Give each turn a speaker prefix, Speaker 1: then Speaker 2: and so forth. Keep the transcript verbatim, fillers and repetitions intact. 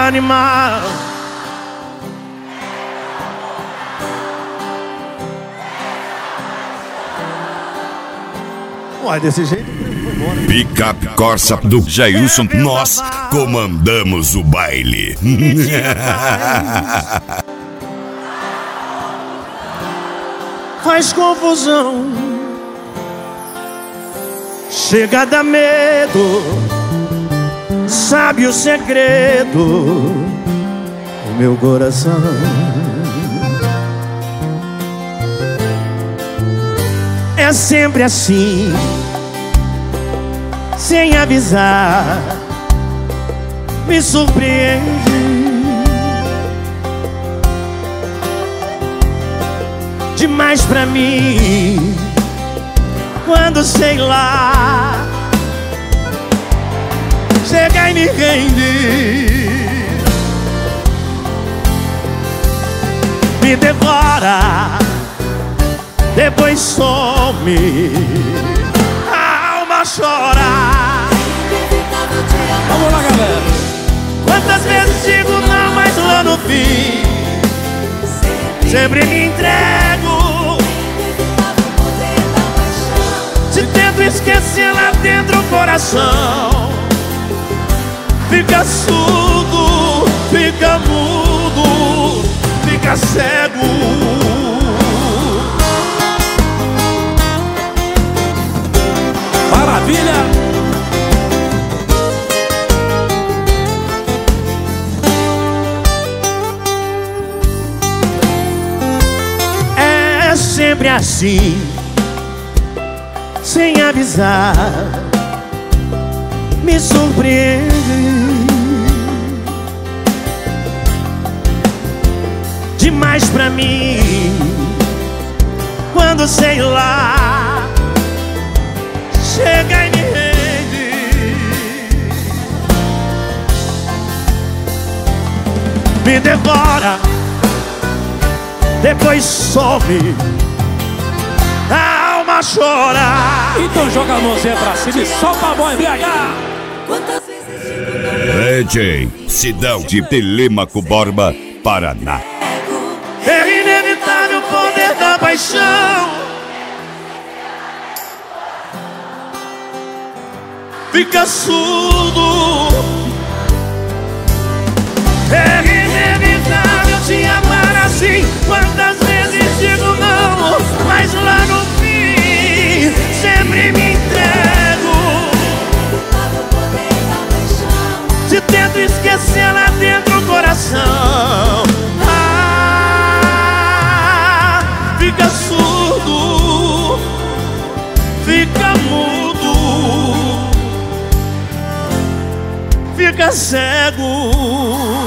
Speaker 1: animal. Uai, desse jeito
Speaker 2: Picape Corsa do Jailson, nós comandamos o baile.
Speaker 1: Faz confusão, chega a dar medo, sabe o segredo do meu coração. É sempre assim, sem avisar, me surpreende. Demais pra mim, quando sei lá, chega e me rende, me devora, depois some, a alma chora.
Speaker 3: Vamos lá, galera.
Speaker 1: Quantas vezes digo não, mas lá no fim sempre me entrego. Se tento esquecer, lá dentro o coração fica surdo, fica mudo, fica cego.
Speaker 3: Maravilha!
Speaker 1: É sempre assim, sem avisar, me surpreende. Demais pra mim, quando sei lá, chega e me rende, me devora, depois some, a alma chora.
Speaker 3: Então joga a mãozinha pra cima e solta a mão em B H.
Speaker 2: D J Sidão de Telêmaco Borba, Paraná.
Speaker 1: É inevitável o poder da paixão, fica surdo. É inevitável te amar assim. Quantas vezes digo não, mas lá no fim sempre me entrego. Se tento esquecer, lá dentro o coração ah, fica surdo, fica mudo, fica cego.